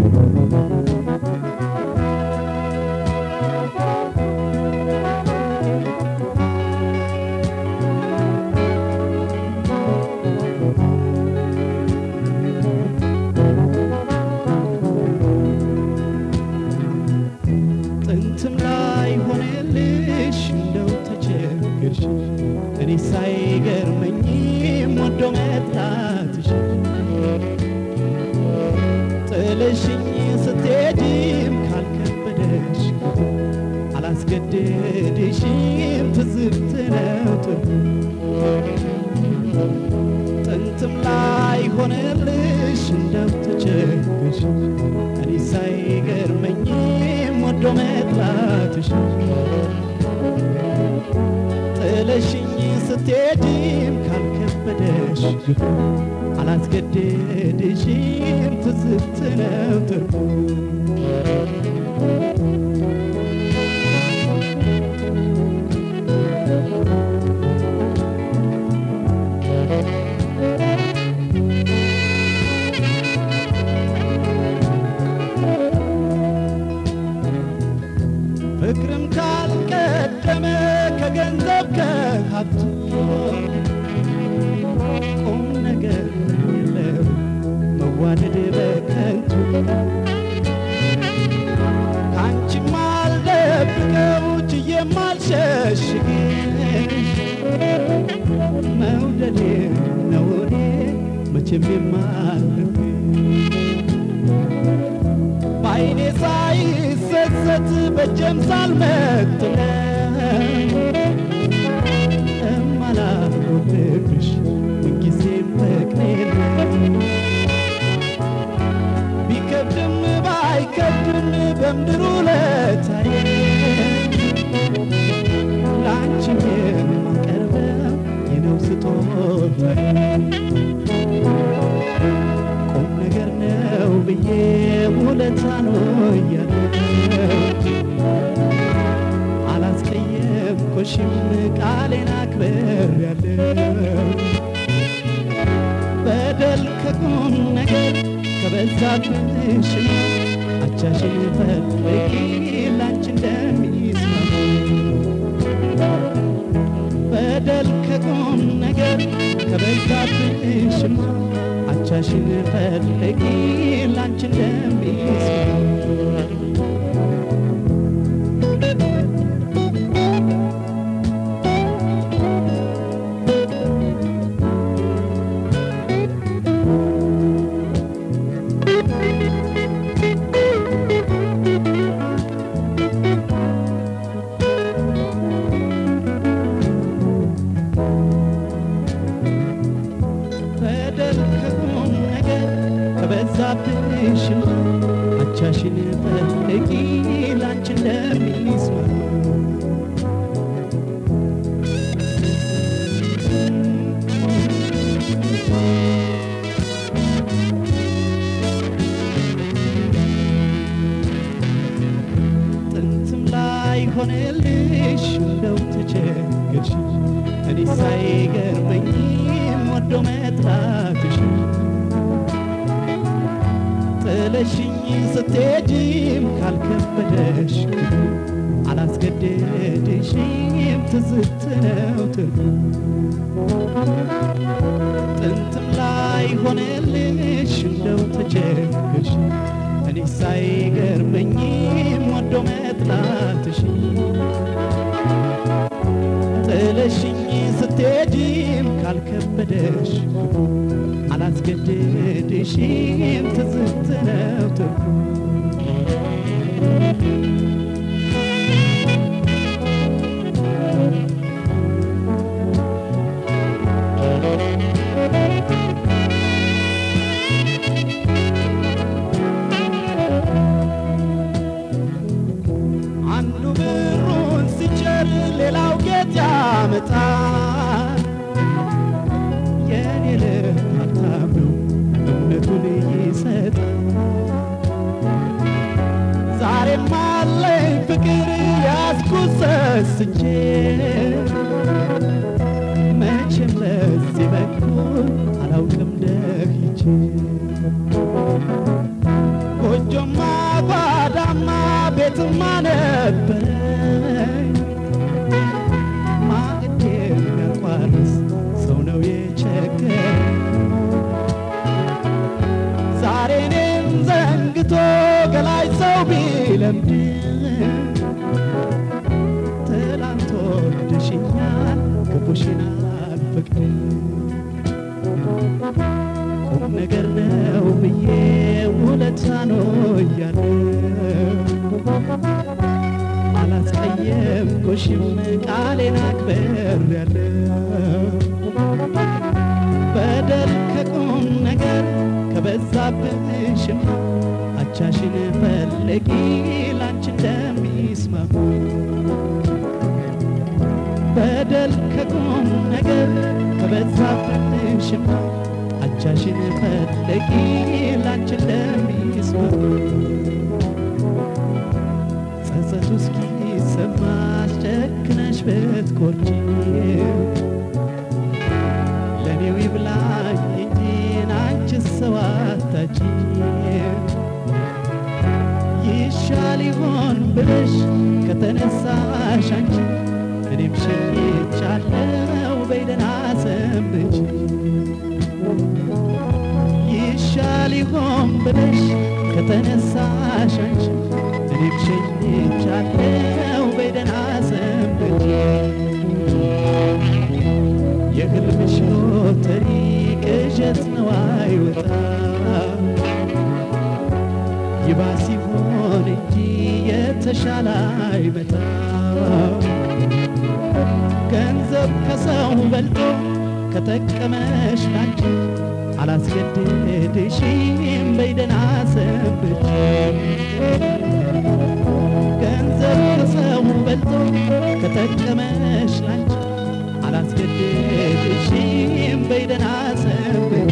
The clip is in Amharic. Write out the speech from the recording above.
ጥንትም ላይ ሆነልሽ እንደው ተቸገርሽ እኔ ሳይገርመኝም ወዶ መጥላትሽ ጥለሽኝ ስትሄጂም ካልከበደሽ አላስገድድሽም ትዝብት ነው ጥንትም ላይ ሆነልሽ እንደው ተቸገርሽ እኔ ሳይገርመኝም ወዶ መጥላትሽ ጥለሽኝ ስትሄጂም ካልከበደሽ አላስገድድሽም ትዝብት ነው ፍቅርም ካልቀደመ ከገንዘብ ከሀብቱ ቁም ነገር የለው መዋደድ በከንቱ ካንቺም አልደብቀው ችዬም አልሸሽግሽ መውደዴ ነው እኔ መቼም የማልልሽ ባይኔ ሳይሰሰት በጀም ሳልመጥነው እማላጎድልሽ ምንጊዜም ፍቅሬን ቢከብድም ባይከብድም በምድሩ ለታየ ላንቺም የማቀርበው የነው ስጦታዬ ቁም ነገር ነው ብዬ ውለታ ነው ያለው አላስቀየምኩሽም ቃሌን አክብሬያለሁ በደል ከቁም ነገር ከበዛብሽ አቻሽን ፈልጊ ላንቺ እንደሚስማማ በደል ከቁም ነገር ከበዛብሽ አቻሽን ፈልጊ ላንቺ እንደሚስማማ ከበዛብሽ አቻሽን ፈልጊ ላንቺ እንደሚስማማ ጥንትም ላይ ሆነልሽ እንደው ተቸገርሽ እኔ ሳይገርመኝም ወዶ መጥላትሽ ጥለሽኝ ስትሄጂም ካልከበደሽ አላስገድድሽም ትዝብት ነው ጥንትም ላይ ሆነልሽ እንደው ተቸገርሽ እኔ ሳይገርመኝም ወዶ መጥላትሽ ጥለሽኝ ስትሄጂም ካልከበደሽ አላስገድድሽም ትዝብት ነው አንዱ ብሩን ሲቸር ሌላው ጌጥ ያመጣል የኔ ልብ ሀብታም ነው እምነቱን ይሰጣል ዛሬም አለኝ ፍቅር ያዝኩት ሰስቼ መቼም በዚህ በኩል አላውቅም ደህቼ ጎጆ ቤትማ ነበረኝ ማዕድ የሚያቋርስ ሰው ነው የቸገረኝ ዛሬ እኔን ዘንግቶ ገላይ ሰው ቢለምድ ትላንት ወድሽኛል ክፉሽን አልፈቅድም ቁም ነገር ነው ብዬ ውለታ ነው እያለሁ አላስቀየምኩሽም ቃሌን አክብሬያለሁ በደል ከቁም ነገር ከበዛብሽማ አቻሽን ፈልጊ ላንቺ እንደሚስማማ በደል ከቁም ነገር ከበዛብሽማ አቻሽን ፈልጊ ላንቺ እንደሚስማማ ጸጸቱ እስኪሰማሽ ጨክነሽ ብትቆርጪ ለኔው ይብላኝ እንጂ አንቺስ ሰው አታጪ ይሻል ይሆን ብለሽ ከተነሳሽ አንቺ እኔም ሸኝቻለሁ በይ ደህና ሰንብቺ ይሻል ይሆን ብለሽ ከተነሳሽ አንቺ እኔም ሸኝቻለሁ በይ ደህና ሰንብቺ የህልምሽ ሎተሪ ቅዠት ነው አይወጣ ይባስ ይሆን እንጂ የተሻለ አይመጣ ገንዘብ ከሰው በልጦ ከጠቀመሽ ላንቺ አላስገድድሽም በይ ደህና ሰንብቺ ገንዘብ ከሰው በልጦ ከጠቀመሽ ላንቺ አላስገድድሽም በይ ደህና ሰንብቺ